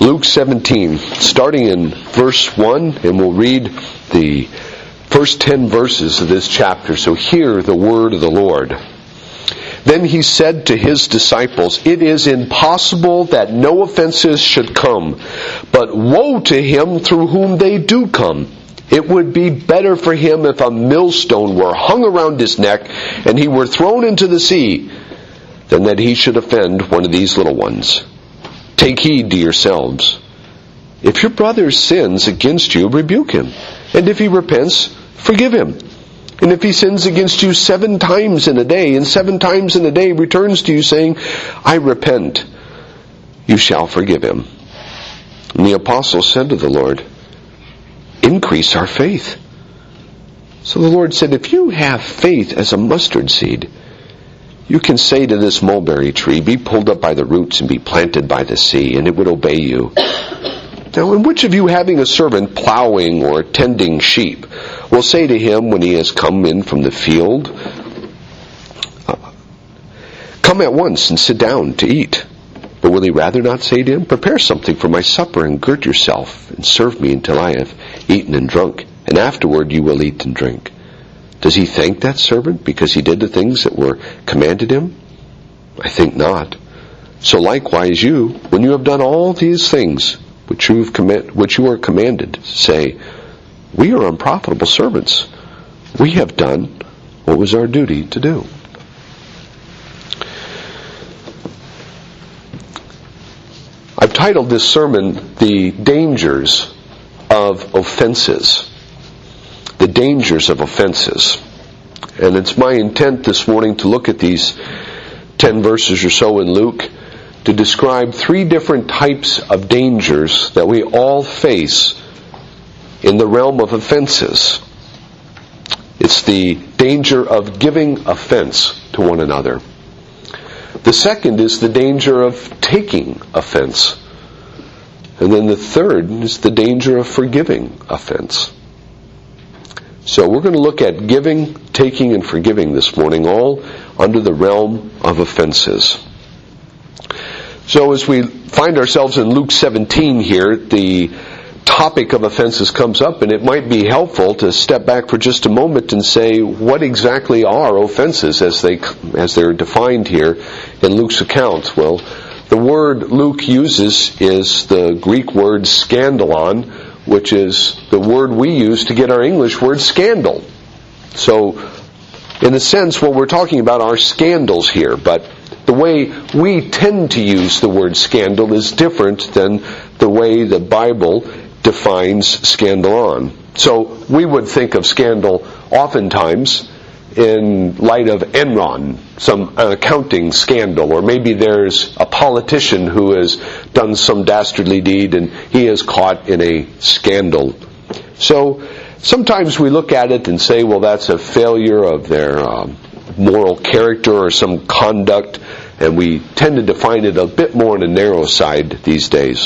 Luke 17, starting in verse 1, and we'll read the first 10 verses of this chapter. So hear the word of the Lord. Then he said to his disciples, "It is impossible that no offenses should come, but woe to him through whom they do come. It would be better for him if a millstone were hung around his neck and he were thrown into the sea, than that he should offend one of these little ones. Take heed to yourselves. If your brother sins against you, rebuke him. And if he repents, forgive him. And if he sins against you 7 times in a day, and 7 times in a day returns to you saying, I repent, you shall forgive him." And the apostles said to the Lord, "Increase our faith." So the Lord said, "If you have faith as a mustard seed, you can say to this mulberry tree, be pulled up by the roots and be planted by the sea, and it would obey you. Now, and which of you, having a servant plowing or tending sheep, will say to him when he has come in from the field, come at once and sit down to eat? But will he rather not say to him, prepare something for my supper and gird yourself and serve me until I have eaten and drunk, and afterward you will eat and drink? Does he thank that servant because he did the things that were commanded him? I think not. So likewise you, when you have done all these things which you are commanded, say, we are unprofitable servants. We have done what was our duty to do." I've titled this sermon, "The Dangers of Offenses." The dangers of offenses. And it's my intent this morning to look at these 10 verses or so in Luke to describe 3 different types of dangers that we all face in the realm of offenses. It's the danger of giving offense to one another. The second is the danger of taking offense. And then the third is the danger of forgiving offense. So we're going to look at giving, taking, and forgiving this morning, all under the realm of offenses. So as we find ourselves in Luke 17 here, the topic of offenses comes up, and it might be helpful to step back for just a moment and say, what exactly are offenses as they're defined here in Luke's account? Well, the word Luke uses is the Greek word scandalon, which is the word we use to get our English word scandal. So, in a sense, what we're talking about are scandals here, but the way we tend to use the word scandal is different than the way the Bible defines scandalon. So, we would think of scandal oftentimes in light of Enron, some accounting scandal, or maybe there's a politician who has done some dastardly deed and he is caught in a scandal. So sometimes we look at it and say, well, that's a failure of their moral character or some conduct, and we tend to define it a bit more on the narrow side these days.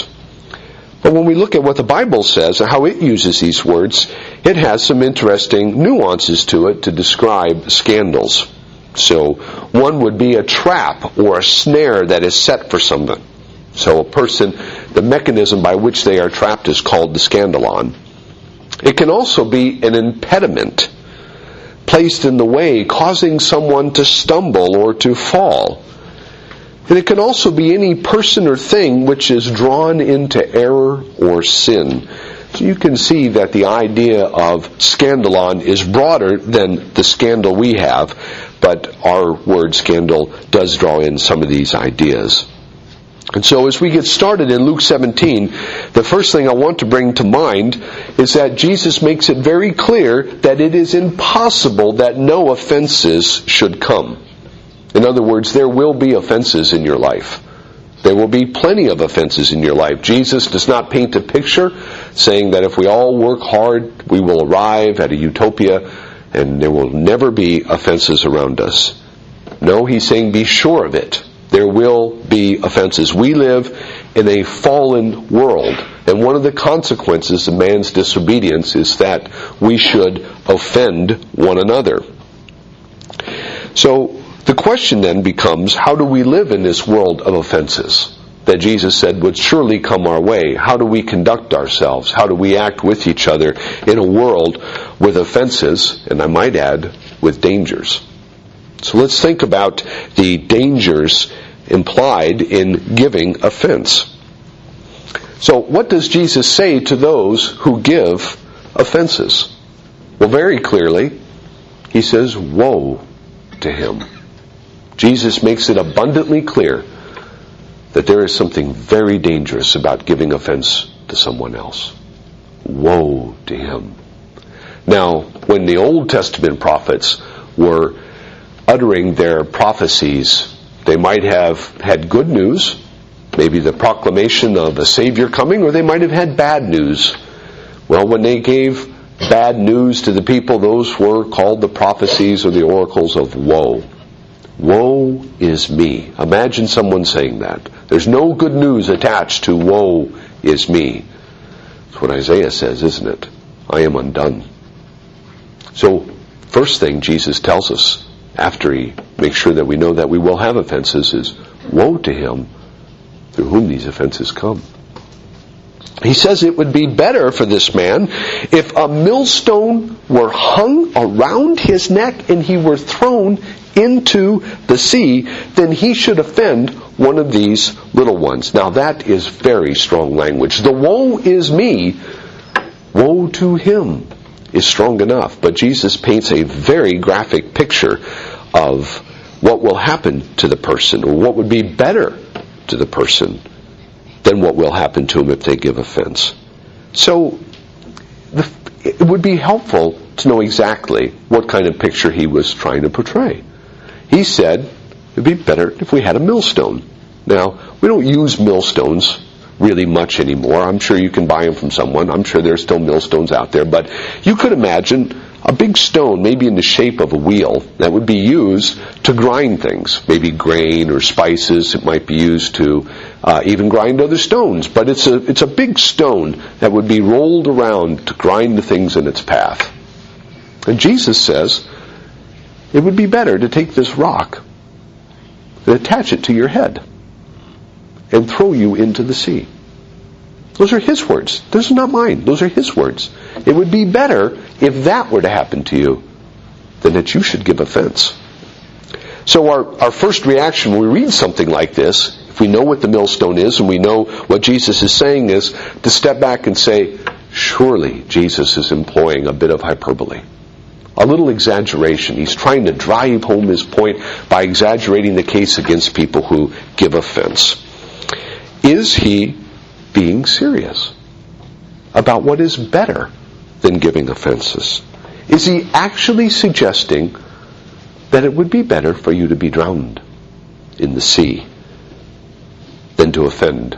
But when we look at what the Bible says and how it uses these words, it has some interesting nuances to it to describe scandals. So one would be a trap or a snare that is set for someone. So a person, the mechanism by which they are trapped is called the scandalon. It can also be an impediment placed in the way, causing someone to stumble or to fall. And it can also be any person or thing which is drawn into error or sin. So you can see that the idea of scandalon is broader than the scandal we have, but our word scandal does draw in some of these ideas. And so as we get started in Luke 17, the first thing I want to bring to mind is that Jesus makes it very clear that it is impossible that no offenses should come. In other words, there will be offenses in your life. There will be plenty of offenses in your life. Jesus does not paint a picture saying that if we all work hard, we will arrive at a utopia and there will never be offenses around us. No, he's saying be sure of it. There will be offenses. We live in a fallen world, and one of the consequences of man's disobedience is that we should offend one another. So the question then becomes, how do we live in this world of offenses? that Jesus said would surely come our way. How do we conduct ourselves? How do we act with each other in a world with offenses, and I might add, with dangers? So let's think about the dangers implied in giving offense. So what does Jesus say to those who give offenses? Well, very clearly, he says, woe to him. Jesus makes it abundantly clear that there is something very dangerous about giving offense to someone else. Woe to him. Now, when the Old Testament prophets were uttering their prophecies, they might have had good news, maybe the proclamation of a Savior coming, or they might have had bad news. Well, when they gave bad news to the people, those were called the prophecies or the oracles of woe. Woe is me. Imagine someone saying that. There's no good news attached to woe is me. That's what Isaiah says, isn't it? I am undone. So, first thing Jesus tells us after he makes sure that we know that we will have offenses is, woe to him through whom these offenses come. He says it would be better for this man if a millstone were hung around his neck and he were thrown into the sea than he should offend one of these little ones. Now that is very strong language. The woe is me, woe to him is strong enough. But Jesus paints a very graphic picture of what will happen to the person, or what would be better to the person than what will happen to them if they give offense. So it would be helpful to know exactly what kind of picture he was trying to portray. He said it would be better if we had a millstone. Now, we don't use millstones really much anymore. I'm sure you can buy them from someone. I'm sure there's still millstones out there. But you could imagine a big stone, maybe in the shape of a wheel, that would be used to grind things. Maybe grain or spices. It might be used to even grind other stones. But it's a big stone that would be rolled around to grind the things in its path. And Jesus says it would be better to take this rock and attach it to your head and throw you into the sea. Those are his words. Those are not mine. Those are his words. It would be better if that were to happen to you than that you should give offense. So our first reaction when we read something like this, if we know what the millstone is and we know what Jesus is saying, is to step back and say, surely Jesus is employing a bit of hyperbole. A little exaggeration. He's trying to drive home his point by exaggerating the case against people who give offense. Is he being serious about what is better than giving offenses? Is he actually suggesting that it would be better for you to be drowned in the sea than to offend?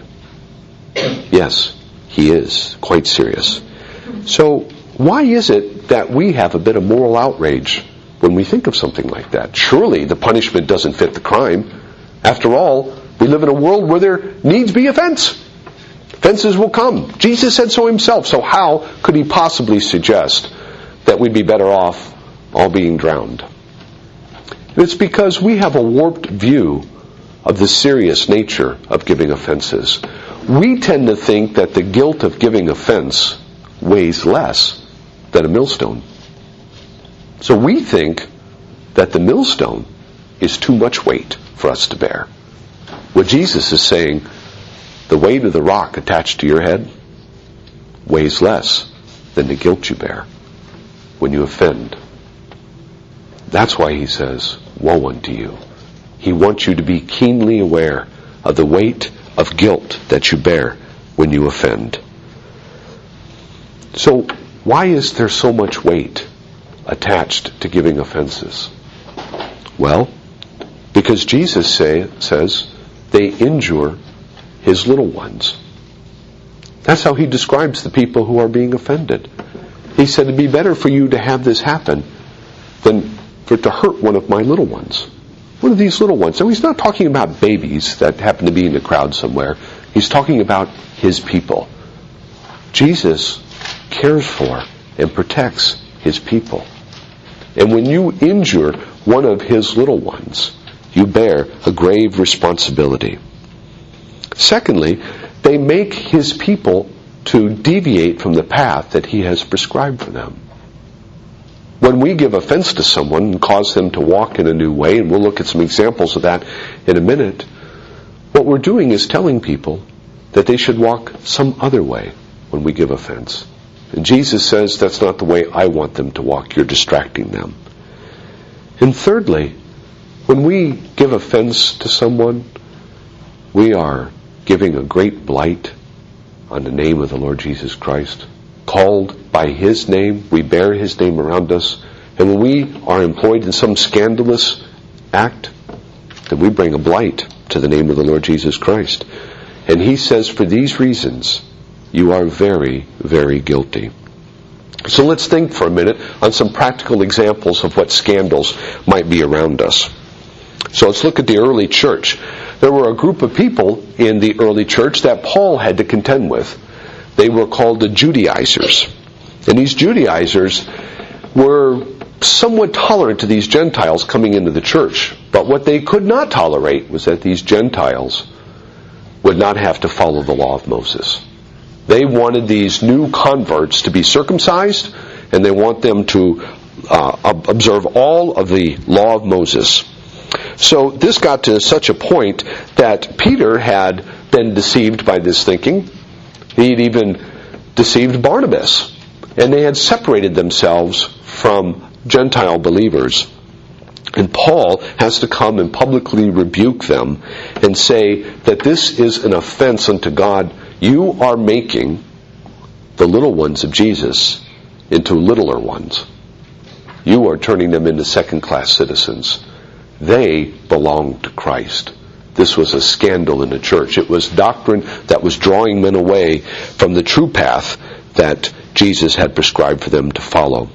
Yes, he is quite serious. So why is it that we have a bit of moral outrage when we think of something like that? Surely the punishment doesn't fit the crime. After all, we live in a world where there needs be offense. Offenses will come. Jesus said so himself. So how could he possibly suggest that we'd be better off all being drowned? It's because we have a warped view of the serious nature of giving offenses. We tend to think that the guilt of giving offense weighs less than a millstone. So we think that the millstone is too much weight for us to bear. What Jesus is saying, the weight of the rock attached to your head weighs less than the guilt you bear when you offend. That's why he says, woe unto you. He wants you to be keenly aware of the weight of guilt that you bear when you offend. So, why is there so much weight attached to giving offenses? Well, because Jesus says they injure his little ones. That's how he describes the people who are being offended. He said it'd be better for you to have this happen than for it to hurt one of my little ones. One of these little ones. Now he's not talking about babies that happen to be in the crowd somewhere. He's talking about his people. Jesus cares for and protects his people. And when you injure one of his little ones, you bear a grave responsibility. Secondly, they make his people to deviate from the path that he has prescribed for them. When we give offense to someone and cause them to walk in a new way, and we'll look at some examples of that in a minute, what we're doing is telling people that they should walk some other way when we give offense. And Jesus says, that's not the way I want them to walk. You're distracting them. And thirdly, when we give offense to someone, we are giving a great blight on the name of the Lord Jesus Christ. Called by his name, we bear his name around us, and when we are employed in some scandalous act, then we bring a blight to the name of the Lord Jesus Christ. And he says, for these reasons, you are very, very guilty. So let's think for a minute on some practical examples of what scandals might be around us. So let's look at the early church. There were a group of people in the early church that Paul had to contend with. They were called the Judaizers. And these Judaizers were somewhat tolerant to these Gentiles coming into the church. But what they could not tolerate was that these Gentiles would not have to follow the law of Moses. They wanted these new converts to be circumcised, and they want them to observe all of the law of Moses. So this got to such a point that Peter had been deceived by this thinking. He had even deceived Barnabas. And they had separated themselves from Gentile believers. And Paul has to come and publicly rebuke them and say that this is an offense unto God. You are making the little ones of Jesus into littler ones. You are turning them into second-class citizens. They belong to Christ. This was a scandal in the church. It was doctrine that was drawing men away from the true path that Jesus had prescribed for them to follow.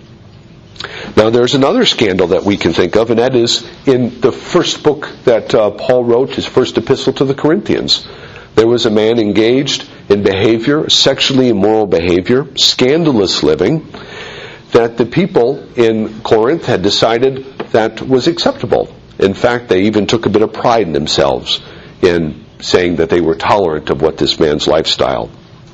Now there's another scandal that we can think of, and that is in the first book that Paul wrote, his first epistle to the Corinthians. There was a man engaged in behavior, sexually immoral behavior, scandalous living, that the people in Corinth had decided that was acceptable. In fact, they even took a bit of pride in themselves in saying that they were tolerant of what this man's lifestyle.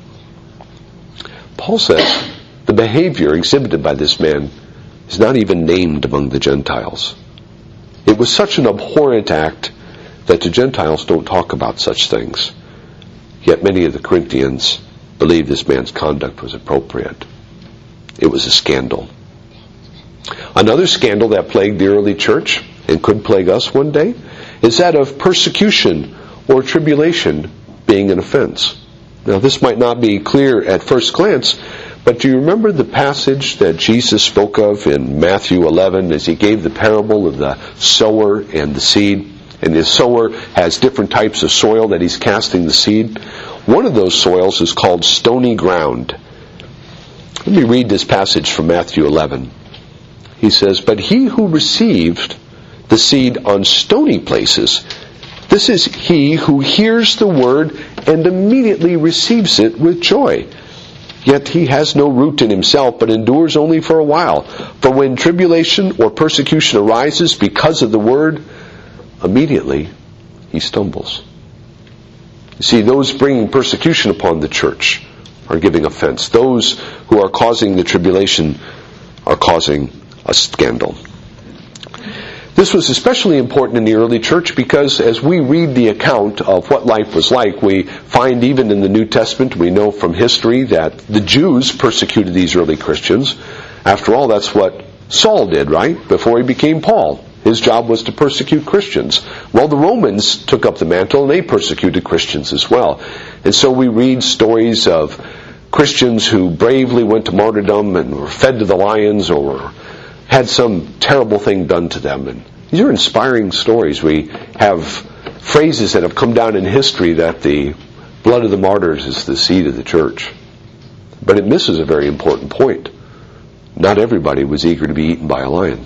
Paul says the behavior exhibited by this man is not even named among the Gentiles. It was such an abhorrent act that the Gentiles don't talk about such things. Yet many of the Corinthians believed this man's conduct was appropriate. It was a scandal. Another scandal that plagued the early church, and could plague us one day, is that of persecution or tribulation being an offense. Now this might not be clear at first glance, but do you remember the passage that Jesus spoke of in Matthew 11 as he gave the parable of the sower and the seed? And the sower has different types of soil that he's casting the seed. One of those soils is called stony ground. Let me read this passage from Matthew 11. He says, "But he who received the seed on stony places, this is he who hears the word and immediately receives it with joy. Yet he has no root in himself, but endures only for a while. For when tribulation or persecution arises because of the word, immediately he stumbles." You see, those bringing persecution upon the church are giving offense. Those who are causing the tribulation are causing a scandal. This was especially important in the early church because as we read the account of what life was like, we find even in the New Testament, we know from history that the Jews persecuted these early Christians. After all, that's what Saul did, right? Before he became Paul. His job was to persecute Christians. Well, the Romans took up the mantle and they persecuted Christians as well. And so we read stories of Christians who bravely went to martyrdom and were fed to the lions or had some terrible thing done to them. And these are inspiring stories. We have phrases that have come down in history that the blood of the martyrs is the seed of the church. But it misses a very important point. Not everybody was eager to be eaten by a lion.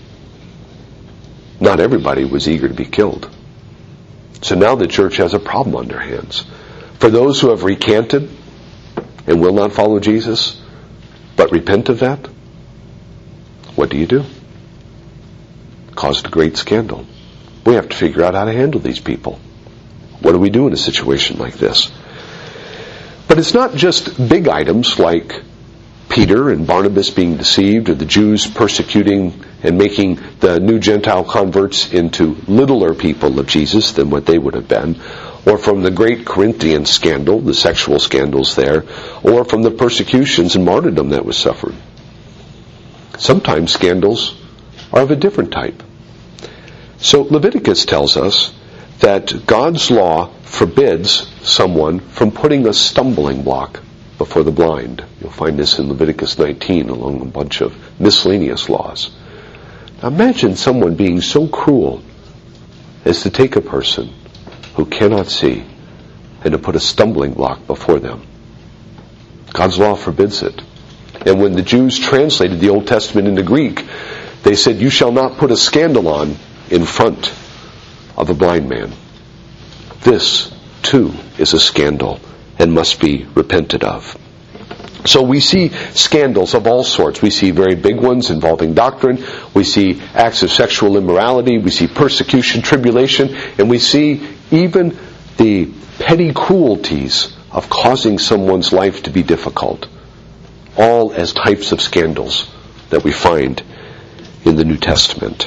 Not everybody was eager to be killed. So now the church has a problem on their hands. For those who have recanted and will not follow Jesus, but repent of that, what do you do? Caused a great scandal. We have to figure out how to handle these people. What we do in a situation like this? But it's not just big items like Peter and Barnabas being deceived, or the Jews persecuting and making the new Gentile converts into littler people of Jesus than what they would have been, or from the great Corinthian scandal, the sexual scandals there, or from the persecutions and martyrdom that was suffered. Sometimes scandals are of a different type. So Leviticus tells us that God's law forbids someone from putting a stumbling block before the blind. You'll find this in Leviticus 19 along a bunch of miscellaneous laws. Now imagine someone being so cruel as to take a person who cannot see and to put a stumbling block before them. God's law forbids it. And when the Jews translated the Old Testament into Greek, they said, "You shall not put a scandalon in front of a blind man." This, too, is a scandal and must be repented of. So we see scandals of all sorts. We see very big ones involving doctrine. We see acts of sexual immorality. We see persecution, tribulation. And we see even the petty cruelties of causing someone's life to be difficult. All as types of scandals that we find in the New Testament.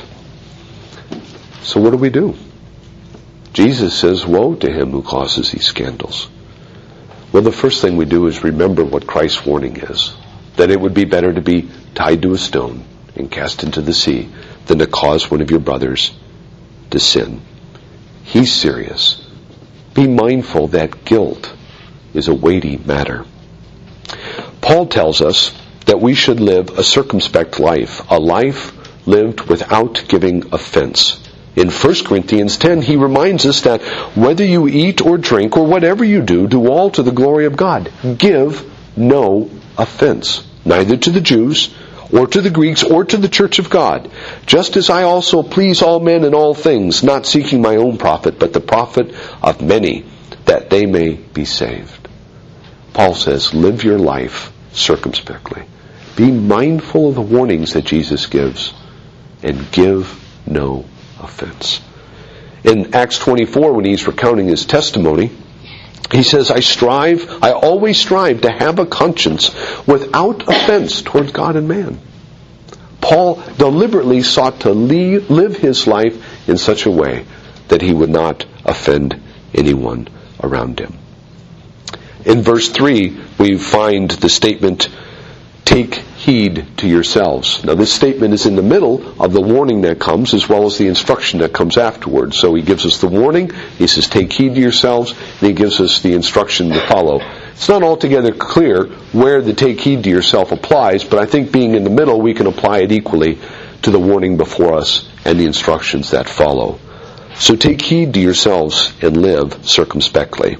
So what do? Jesus says, "Woe to him who causes these scandals." Well, the first thing we do is remember what Christ's warning is. That it would be better to be tied to a stone and cast into the sea than to cause one of your brothers to sin. He's serious. Be mindful that guilt is a weighty matter. Paul tells us that we should live a circumspect life, a life lived without giving offense. In 1 Corinthians 10, he reminds us that whether you eat or drink or whatever you do all to the glory of God. Give no offense, neither to the Jews or to the Greeks or to the church of God, just as I also please all men in all things, not seeking my own profit, but the profit of many, that they may be saved. Paul says, live your life circumspectly. Be mindful of the warnings that Jesus gives, and give no offense. In Acts 24, when he's recounting his testimony, he says, I always strive to have a conscience without offense towards God and man. Paul deliberately sought to live his life in such a way that he would not offend anyone around him. In verse 3, we find the statement, take heed to yourselves. Now this statement is in the middle of the warning that comes as well as the instruction that comes afterwards. So he gives us the warning, he says take heed to yourselves, and he gives us the instruction to follow. It's not altogether clear where the take heed to yourself applies, but I think being in the middle we can apply it equally to the warning before us and the instructions that follow. So take heed to yourselves and live circumspectly.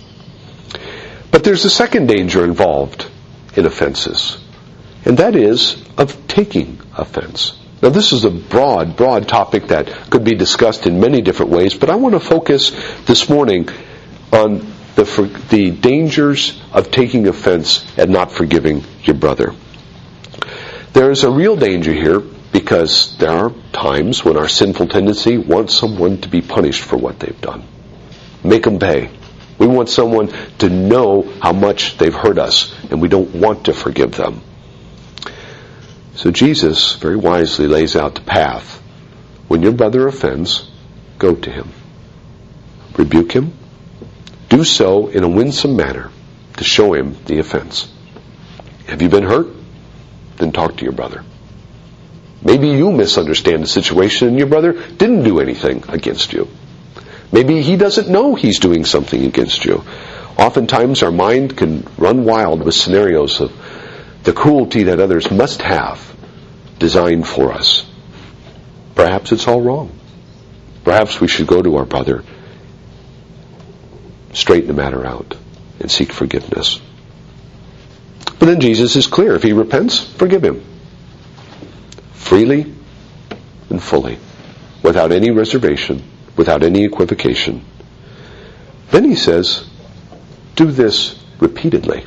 But there's a second danger involved in offenses, and that is of taking offense. Now this is a broad topic that could be discussed in many different ways, but I want to focus this morning on the dangers of taking offense and not forgiving your brother. There is a real danger here because there are times when our sinful tendency wants someone to be punished for what they've done. Make them pay. We want someone to know how much they've hurt us, and we don't want to forgive them. So Jesus very wisely lays out the path. When your brother offends, go to him. Rebuke him. Do so in a winsome manner to show him the offense. Have you been hurt? Then talk to your brother. Maybe you misunderstand the situation and your brother didn't do anything against you. Maybe he doesn't know he's doing something against you. Oftentimes our mind can run wild with scenarios of the cruelty that others must have designed for us. Perhaps it's all wrong. Perhaps we should go to our brother, straighten the matter out, and seek forgiveness. But then Jesus is clear. If he repents, forgive him. Freely and fully, without any reservation, without any equivocation. Then he says, do this repeatedly.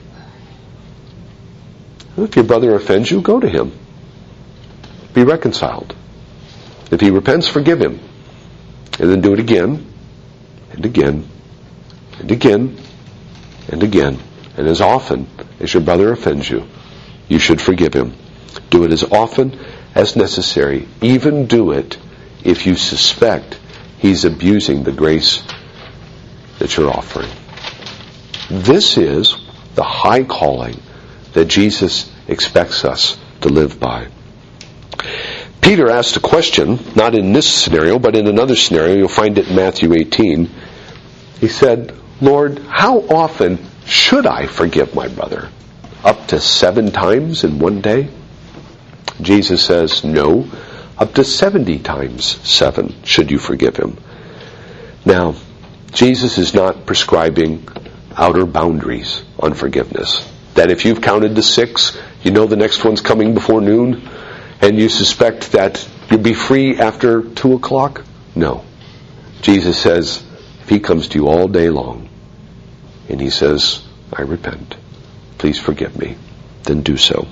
If your brother offends you, go to him. Be reconciled. If he repents, forgive him. And then do it again, and again, and again and again. And as often as your brother offends you, you should forgive him. Do it as often as necessary. Even do it if you suspect he's abusing the grace that you're offering. This is the high calling that Jesus expects us to live by. Peter asked a question, not in this scenario, but in another scenario. You'll find it in Matthew 18. He said, Lord, how often should I forgive my brother? Up to 7 times in one day? Jesus says, no, up to 70 times 7 should you forgive him. Now, Jesus is not prescribing outer boundaries on forgiveness. That if you've counted to 6, you know the next one's coming before noon, and you suspect that you'll be free after 2 o'clock? No. Jesus says, if he comes to you all day long, and he says, I repent, please forgive me, then do so.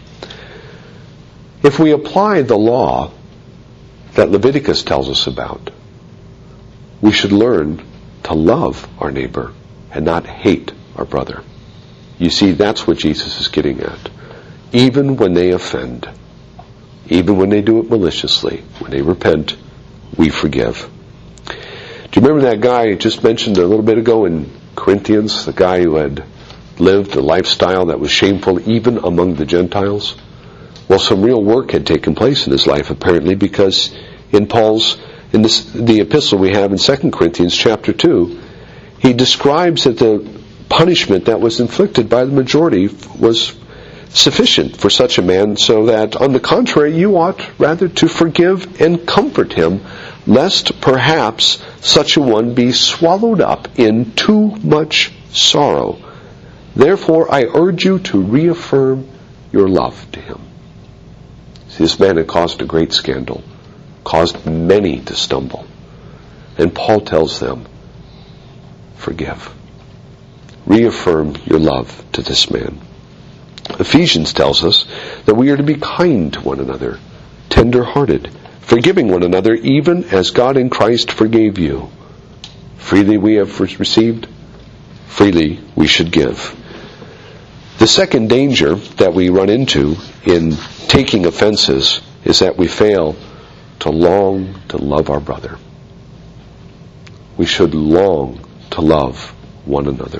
If we apply the law that Leviticus tells us about, we should learn to love our neighbor and not hate our brother. You see, that's what Jesus is getting at. Even when they offend, even when they do it maliciously, when they repent, we forgive. Do you remember that guy I just mentioned a little bit ago in Corinthians, the guy who had lived a lifestyle that was shameful even among the Gentiles? Well, some real work had taken place in his life, apparently, because in the epistle we have in 2 Corinthians chapter 2, he describes that the punishment that was inflicted by the majority was sufficient for such a man, so that, on the contrary, you ought rather to forgive and comfort him, lest perhaps such a one be swallowed up in too much sorrow. Therefore, I urge you to reaffirm your love to him. See, this man had caused a great scandal, caused many to stumble. And Paul tells them, forgive. Reaffirm your love to this man. Ephesians tells us that we are to be kind to one another, tender-hearted, forgiving one another, even as God in Christ forgave you. Freely we have received, freely we should give. The second danger that we run into in taking offenses is that we fail to long to love our brother. We should long to love one another.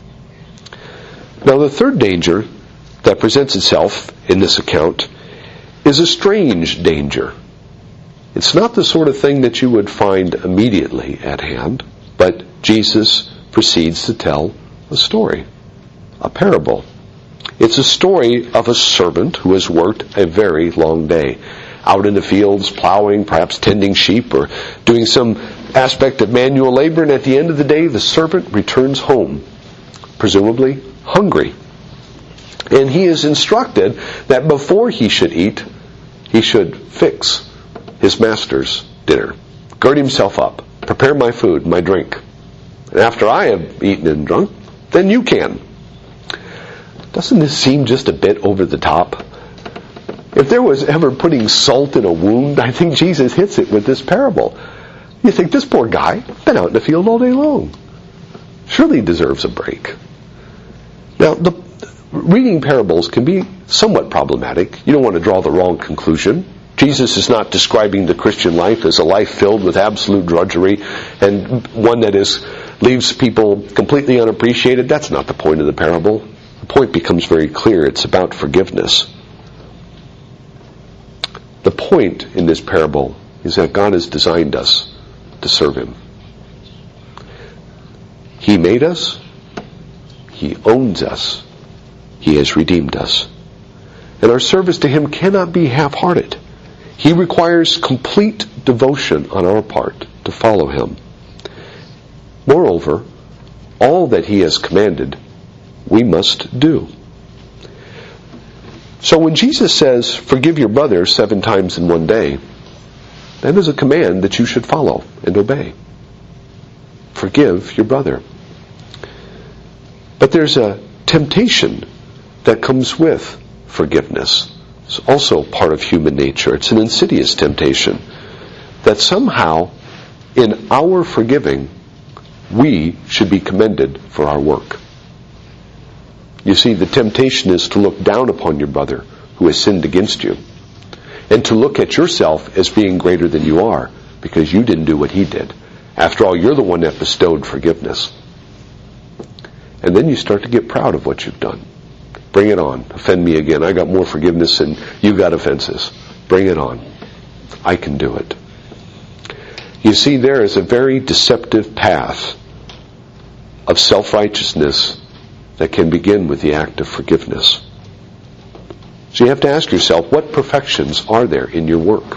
Now, the third danger that presents itself in this account is a strange danger. It's not the sort of thing that you would find immediately at hand, but Jesus proceeds to tell a story, a parable. It's a story of a servant who has worked a very long day, out in the fields, plowing, perhaps tending sheep, or doing some aspect of manual labor, and at the end of the day, the servant returns home, presumably hungry. And he is instructed that before he should eat, he should fix his master's dinner, gird himself up, prepare my food, my drink. And after I have eaten and drunk, then you can. Doesn't this seem just a bit over the top? If there was ever putting salt in a wound, I think Jesus hits it with this parable. You think, this poor guy, been out in the field all day long. Surely deserves a break. Now, reading parables can be somewhat problematic. You don't want to draw the wrong conclusion. Jesus is not describing the Christian life as a life filled with absolute drudgery and one that leaves people completely unappreciated. That's not the point of the parable. The point becomes very clear. It's about forgiveness. The point in this parable is that God has designed us to serve Him. He made us. He owns us. He has redeemed us. And our service to Him cannot be half-hearted. He requires complete devotion on our part to follow Him. Moreover, all that He has commanded, we must do. So when Jesus says, forgive your brother 7 times in one day, that is a command that you should follow and obey. Forgive your brother. But there's a temptation that comes with forgiveness. It's also part of human nature. It's an insidious temptation that somehow in our forgiving, we should be commended for our work. You see, the temptation is to look down upon your brother who has sinned against you, and to look at yourself as being greater than you are because you didn't do what he did. After all, you're the one that bestowed forgiveness. And then you start to get proud of what you've done. Bring it on. Offend me again. I got more forgiveness than you got offenses. Bring it on. I can do it. You see, there is a very deceptive path of self-righteousness that can begin with the act of forgiveness. So you have to ask yourself, what perfections are there in your work?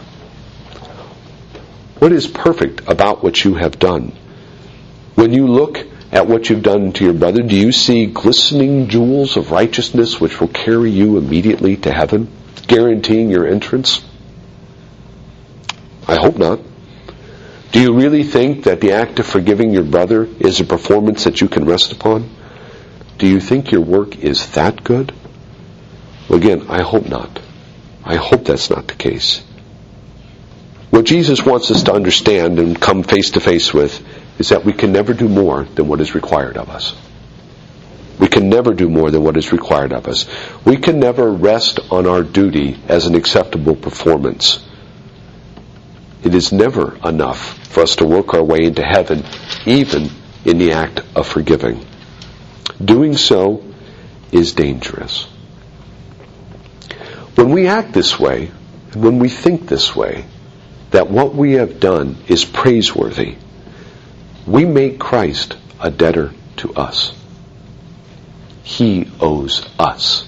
What is perfect about what you have done? When you look at what you've done to your brother, do you see glistening jewels of righteousness which will carry you immediately to heaven, guaranteeing your entrance? I hope not. Do you really think that the act of forgiving your brother is a performance that you can rest upon? Do you think your work is that good? Well, again, I hope not. I hope that's not the case. What Jesus wants us to understand and come face to face with is that we can never do more than what is required of us. We can never do more than what is required of us. We can never rest on our duty as an acceptable performance. It is never enough for us to work our way into heaven, even in the act of forgiving. Doing so is dangerous. When we act this way, and when we think this way, that what we have done is praiseworthy, we make Christ a debtor to us. He owes us.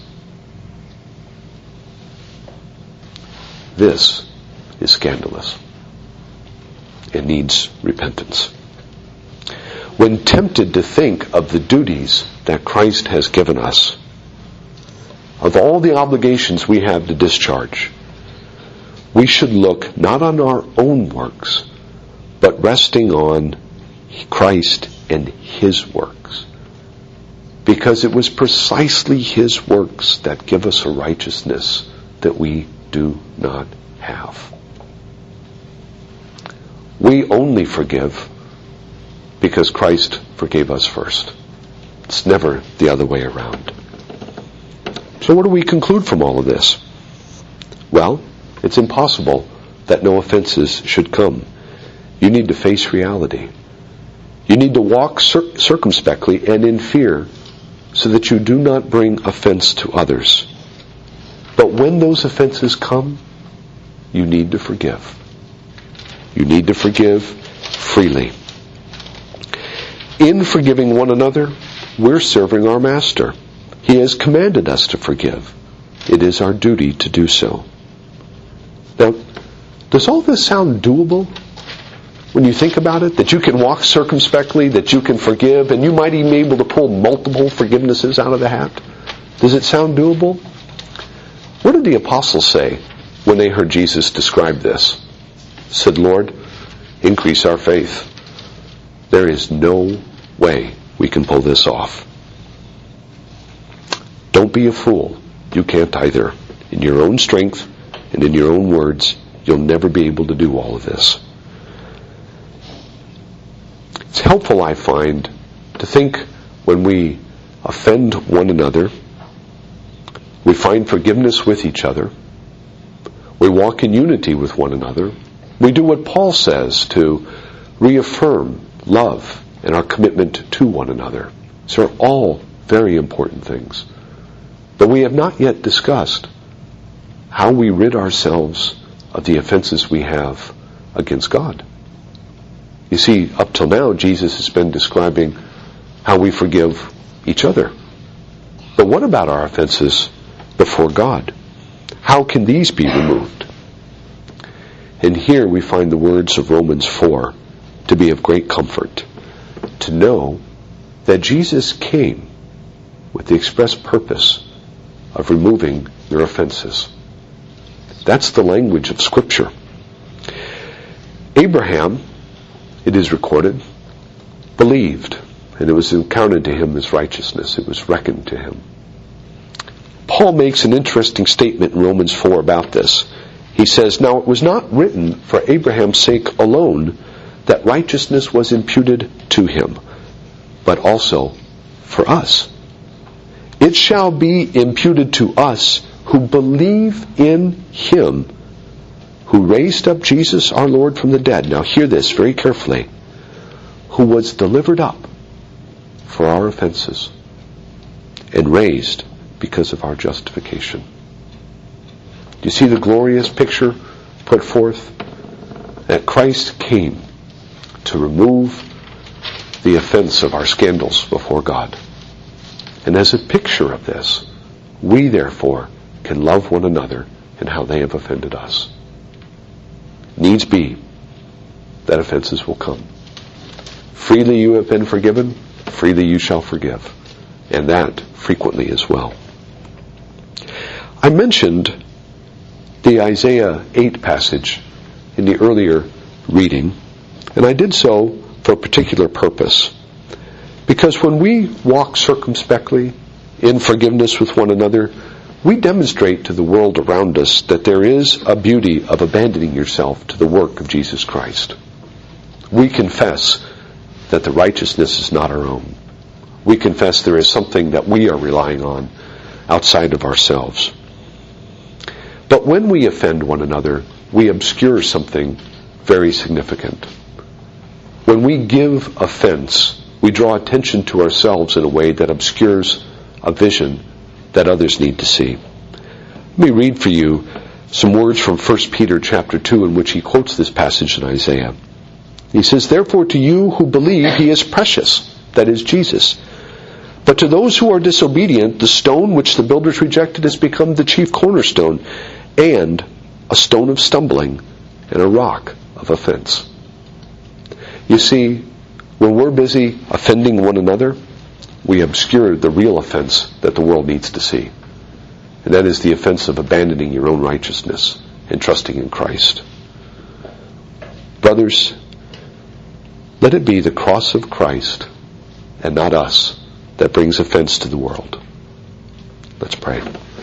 This is scandalous. It needs repentance. When tempted to think of the duties that Christ has given us, of all the obligations we have to discharge, we should look not on our own works, but resting on Christ and His works. Because it was precisely His works that give us a righteousness that we do not have. We only forgive because Christ forgave us first. It's never the other way around. So what do we conclude from all of this? Well, it's impossible that no offenses should come. You need to face reality. You need to walk circumspectly and in fear so that you do not bring offense to others. But when those offenses come, you need to forgive. You need to forgive freely. In forgiving one another, we're serving our Master. He has commanded us to forgive. It is our duty to do so. Now, does all this sound doable when you think about it? That you can walk circumspectly, that you can forgive, and you might even be able to pull multiple forgivenesses out of the hat? Does it sound doable? What did the apostles say when they heard Jesus describe this? Said, Lord, increase our faith. There is no way we can pull this off. Don't be a fool. You can't either. In your own strength and in your own words, you'll never be able to do all of this. It's helpful, I find, to think when we offend one another, we find forgiveness with each other, we walk in unity with one another, we do what Paul says to reaffirm love and our commitment to one another. These are all very important things. But we have not yet discussed how we rid ourselves of the offenses we have against God. You see, up till now, Jesus has been describing how we forgive each other. But what about our offenses before God? How can these be removed? And here we find the words of Romans 4 to be of great comfort, to know that Jesus came with the express purpose of removing your offenses. That's the language of Scripture. Abraham, it is recorded, believed, and it was accounted to him as righteousness. It was reckoned to him. Paul makes an interesting statement in Romans 4 about this. He says, now it was not written for Abraham's sake alone that righteousness was imputed to him, but also for us. It shall be imputed to us who believe in Him who raised up Jesus our Lord from the dead. Now hear this very carefully. Who was delivered up for our offenses and raised because of our justification. Do you see the glorious picture put forth? That Christ came to remove the offense of our scandals before God. And as a picture of this, we therefore can love one another in how they have offended us. Needs be that offenses will come. Freely you have been forgiven, freely you shall forgive. And that frequently as well. I mentioned the Isaiah 8 passage in the earlier reading, and I did so for a particular purpose. Because when we walk circumspectly in forgiveness with one another, we demonstrate to the world around us that there is a beauty of abandoning yourself to the work of Jesus Christ. We confess that the righteousness is not our own. We confess there is something that we are relying on outside of ourselves. But when we offend one another, we obscure something very significant. When we give offense, we draw attention to ourselves in a way that obscures a vision that others need to see. Let me read for you some words from 1 Peter chapter 2 in which he quotes this passage in Isaiah. He says, "Therefore to you who believe He is precious," that is Jesus. "But to those who are disobedient, the stone which the builders rejected has become the chief cornerstone, and a stone of stumbling and a rock of offense." You see, when we're busy offending one another, we obscure the real offense that the world needs to see. And that is the offense of abandoning your own righteousness and trusting in Christ. Brothers, let it be the cross of Christ and not us that brings offense to the world. Let's pray.